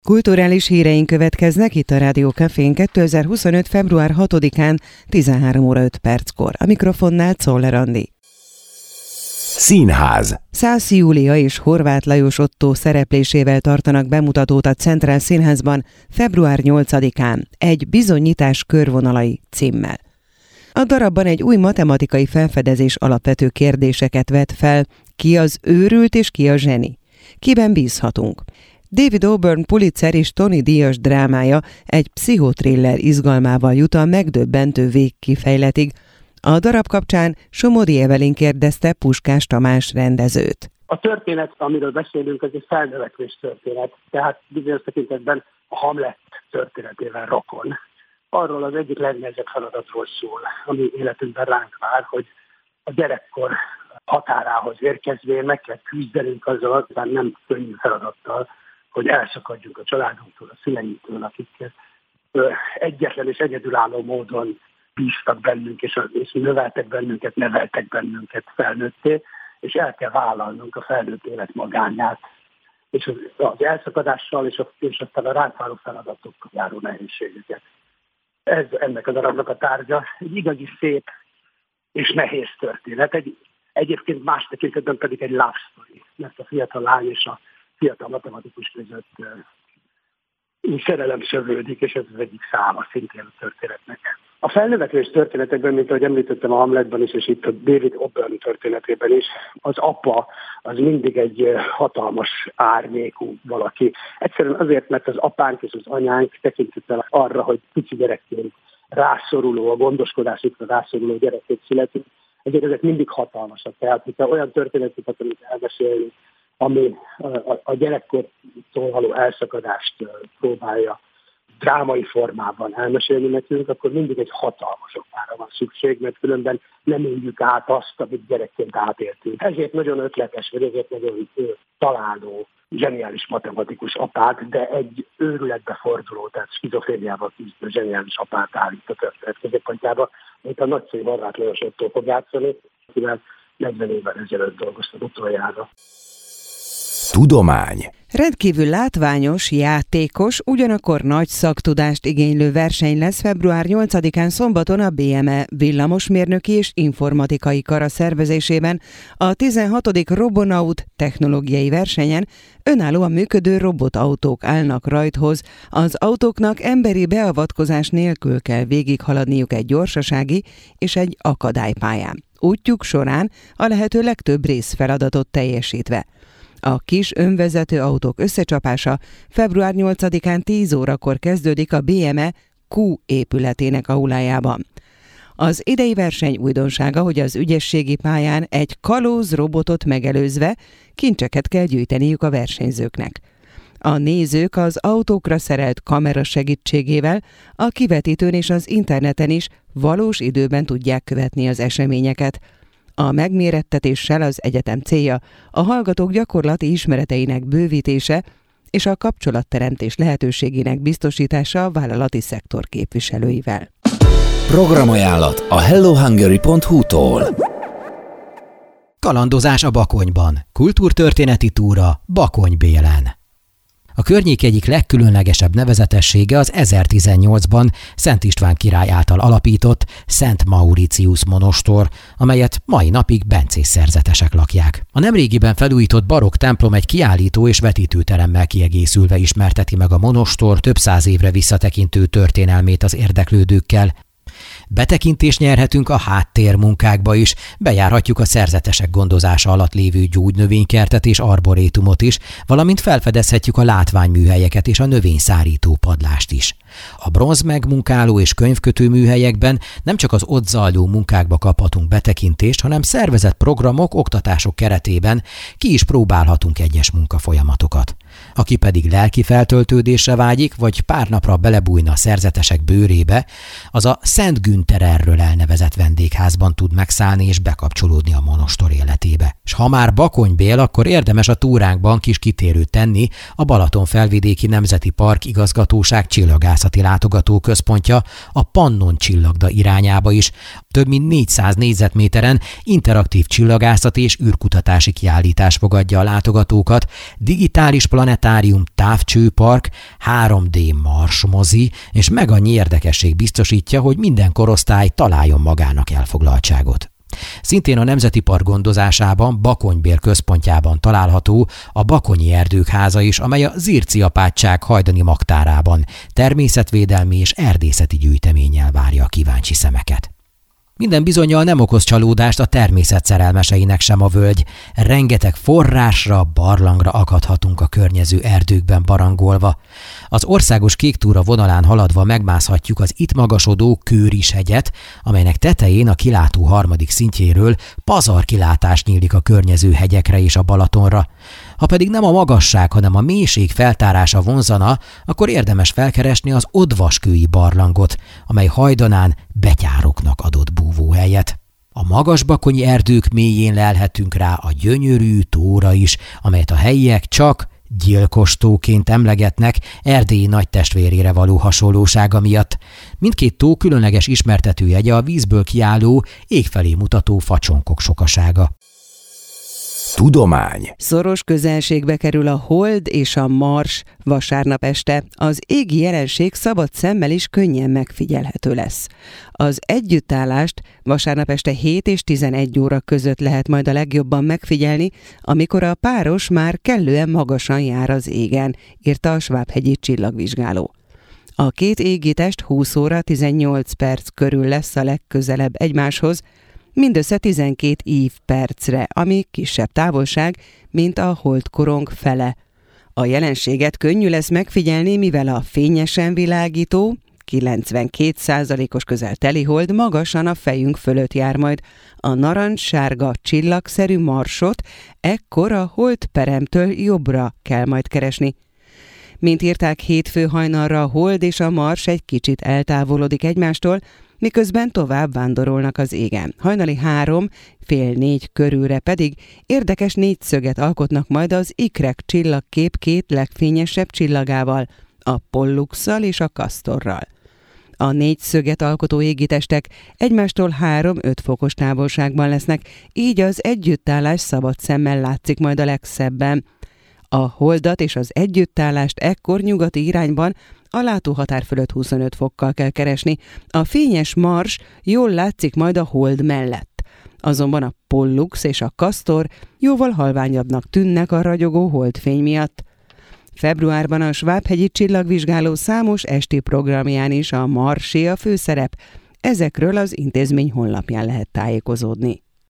Kulturális híreink következnek itt a Rádió Cafén 2025. február 6-án 13 óra 5 perckor. A mikrofonnál Czoller Andi. Színház. Szász Júlia és Horváth Lajos Ottó szereplésével tartanak bemutatót a Centrál Színházban február 8-án egy bizonyítás körvonalai címmel. A darabban egy új matematikai felfedezés alapvető kérdéseket vet fel, ki az őrült és ki a zseni. Kiben bízhatunk? David Auburn Pulitzer és Tony díjas drámája egy pszichotriller izgalmával jut a megdöbbentő végkifejletig. A darab kapcsán Somodi Evelyn kérdezte Puskás Tamás rendezőt. A történet, amiről beszélünk, ez egy felnövekvés történet, tehát bizonyos tekintetben a Hamlet történetével rokon. Arról az egyik legnehezebb feladatról szól, ami életünkben ránk vár, hogy a gyerekkor határához érkezvén meg kell küzdenünk azzal, nem könnyű feladattal, hogy elszakadjunk a családunktól, a szüleinktől, akik egyetlen és egyedülálló módon bíztak bennünk, és növeltek bennünket, neveltek bennünket felnőtté, és el kell vállalnunk a felnőtt élet magányát, és az elszakadással, és aztán a ránk váró feladatokkal járó nehézségeket. Ez ennek a darabnak a tárgya. Egy igazi szép és nehéz történet. Egyébként más tekintetben pedig egy love story, mert a fiatal lány és a fiatal matematikus között szerelem szövődik, és ez az egyik száma szintén a történetnek. A felnövekvés történetekben, mint ahogy említettem a Hamletban is, és itt a David Auburn történetében is, az apa az mindig egy hatalmas árnyékú valaki. Egyszerűen azért, mert az apánk és az anyánk tekintettel arra, hogy pici gyerekként rászoruló, a gondoskodásukra rászoruló gyerekként születünk, ezért ezek mindig hatalmasak. Tehát, hogyha olyan történeteket, amit elmesélünk, ami a gyerekkortól való elszakadást próbálja drámai formában elmesélni nekünk, akkor mindig egy hatalmas opára van szükség, mert különben nem éljük át azt, amit gyerekként átéltünk. Ezért nagyon ötletes, vagy ezért nagyon találó, zseniális matematikus apát, de egy őrületbe forduló, tehát skizofréniával küzdő zseniális apát állít a történet középpontjába, mint a nagyszerű Horváth Lajos Ottó fog játszani, akivel 40 évvel ezelőtt dolgoztam utoljára. Tudomány. Rendkívül látványos, játékos, ugyanakkor nagy szaktudást igénylő verseny lesz február 8-án szombaton a BME villamosmérnöki és informatikai kara szervezésében. A 16. Robonaut technológiai versenyen önállóan működő robotautók állnak rajthoz. Az autóknak emberi beavatkozás nélkül kell végighaladniuk egy gyorsasági és egy akadálypályán. Útjuk során a lehető legtöbb részfeladatot teljesítve. A kis önvezető autók összecsapása február 8-án 10 órakor kezdődik a BME Q épületének aulájában. Az idei verseny újdonsága, hogy az ügyességi pályán egy kalóz robotot megelőzve kincseket kell gyűjteniük a versenyzőknek. A nézők az autókra szerelt kamera segítségével a kivetítőn és az interneten is valós időben tudják követni az eseményeket. A megmérettetéssel az egyetem célja a hallgatók gyakorlati ismereteinek bővítése és a kapcsolatteremtés lehetőségének biztosítása a vállalati szektor képviselőivel. Programajánlat a hellohungary.hu-tól. Kalandozás a Bakonyban. Kultúrtörténeti túra Bakony Bélen. A környék egyik legkülönlegesebb nevezetessége az 1018-ban Szent István király által alapított Szent Mauritius monostor, amelyet mai napig bencés szerzetesek lakják. A nemrégiben felújított barokk templom egy kiállító és vetítőteremmel kiegészülve ismerteti meg a monostor több száz évre visszatekintő történelmét az érdeklődőkkel. Betekintést nyerhetünk a háttérmunkákba is, bejárhatjuk a szerzetesek gondozása alatt lévő gyógynövénykertet és arborétumot is, valamint felfedezhetjük a látványműhelyeket és a növényszárító padlást is. A bronzmegmunkáló és könyvkötő műhelyekben nem csak az ott zajló munkákba kaphatunk betekintést, hanem szervezett programok, oktatások keretében ki is próbálhatunk egyes munkafolyamatokat. Aki pedig lelki feltöltődésre vágyik, vagy pár napra belebújna a szerzetesek bőrébe, az a Szent Güntererről elnevezett vendégházban tud megszállni és bekapcsolódni a monostor életébe. S ha már Bakony Bél, akkor érdemes a túránkban kis kitérőt tenni a Balaton-felvidéki Nemzeti Park Igazgatóság csillagászati látogatóközpontja a Pannon csillagda irányába is. Több mint 400 négyzetméteren interaktív csillagászati és űrkutatási kiállítás fogadja a látogatókat, digitális planetár planetárium, távcsőpark, 3D marsmozi és meg annyi érdekesség biztosítja, hogy minden korosztály találjon magának elfoglaltságot. Szintén a Nemzeti Park gondozásában, Bakonybél központjában található a Bakonyi Erdők háza is, amely a Zirci apátság hajdani magtárában természetvédelmi és erdészeti gyűjteménnyel várja a kíváncsi szemeket. Minden bizonnyal nem okoz csalódást a természet szerelmeseinek sem a völgy. Rengeteg forrásra, barlangra akadhatunk a környező erdőkben barangolva. Az országos kéktúra vonalán haladva megmászhatjuk az itt magasodó Kőris-hegyet, amelynek tetején a kilátó 3. szintjéről pazarkilátás nyílik a környező hegyekre és a Balatonra. Ha pedig nem a magasság, hanem a mélység feltárása vonzana, akkor érdemes felkeresni az Odvaskői barlangot, amely hajdanán betyároknak adott búvóhelyet. A magas bakonyi erdők mélyén lelhetünk rá a gyönyörű tóra is, amelyet a helyiek csak gyilkostóként emlegetnek Erdély nagy testvérére való hasonlósága miatt. Mindkét tó különleges ismertetőjegye a vízből kiálló, égfelé mutató facsonkok sokasága. Tudomány. Szoros közelségbe kerül a hold és a Mars vasárnap este. Az égi jelenség szabad szemmel is könnyen megfigyelhető lesz. Az együttállást vasárnap este 7 és 11 óra között lehet majd a legjobban megfigyelni, amikor a páros már kellően magasan jár az égen, írta a Svábhegyi csillagvizsgáló. A két égitest 20 óra 18 perc körül lesz a legközelebb egymáshoz, mindössze 12 ívpercre, ami kisebb távolság, mint a holdkorong fele. A jelenséget könnyű lesz megfigyelni, mivel a fényesen világító, 92%-os közel teli hold magasan a fejünk fölött jár majd. A narancssárga csillagszerű Marsot ekkor a holdperemtől jobbra kell majd keresni. Mint írták, hétfő hajnalra a hold és a Mars egy kicsit eltávolodik egymástól, miközben tovább vándorolnak az égen. Hajnali 3-4 körülre pedig érdekes négyszöget alkotnak majd az ikrek csillagkép két legfényesebb csillagával, a Polluxal és a Castorral. A négyszöget alkotó égitestek egymástól 3-5 fokos távolságban lesznek, így az együttállás szabad szemmel látszik majd a legszebben. A holdat és az együttállást ekkor nyugati irányban a látóhatár fölött 25 fokkal kell keresni. A fényes Mars jól látszik majd a hold mellett. Azonban a Pollux és a Castor jóval halványabbnak tűnnek a ragyogó holdfény miatt. Februárban a Svábhegyi csillagvizsgáló számos esti programján is a Marsé a főszerep. Ezekről az intézmény honlapján lehet tájékozódni.